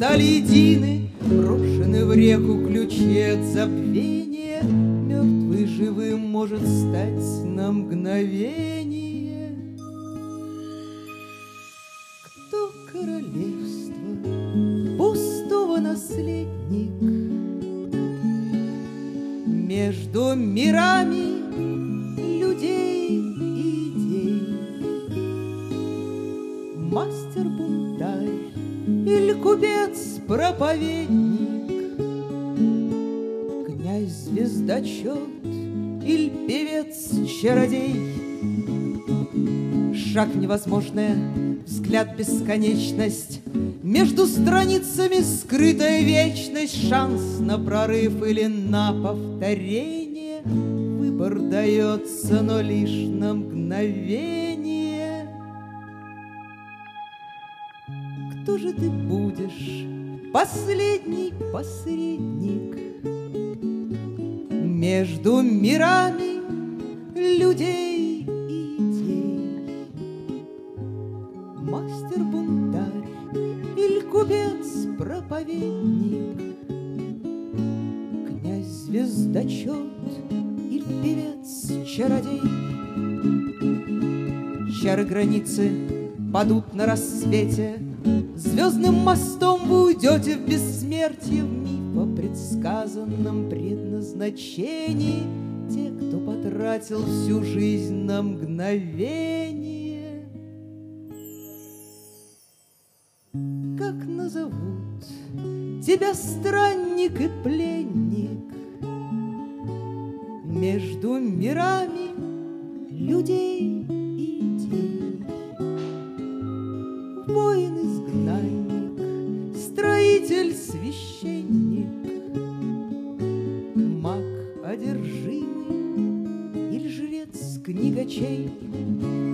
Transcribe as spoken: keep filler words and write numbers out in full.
стали едины, брошены в реку ключи от забвения. Мертвый живым может стать на мгновение. Кто королевства пустого наследник? Между мирами людей и идей. Мастер-бунтарь или купец-проповедник, князь-звездочет или певец-чародей. Шаг в невозможное, взгляд бесконечность, между страницами скрытая вечность, шанс на прорыв или на повторение. Выбор дается, но лишь на мгновение. Кто же ты будешь, последний посредник между мирами людей и идей? Мастер-бунтарь или купец-проповедник, князь-звездочет или певец-чародей? Чары границы падут на рассвете, звездным мостом вы уйдете в бессмертие, в миф о предсказанном предназначении. Те, кто потратил всю жизнь на мгновение. Как назовут тебя странник и пленник между мирами людей и идей? Воин-изгнанник, строитель-священник, маг одержимый или жрец книгачей?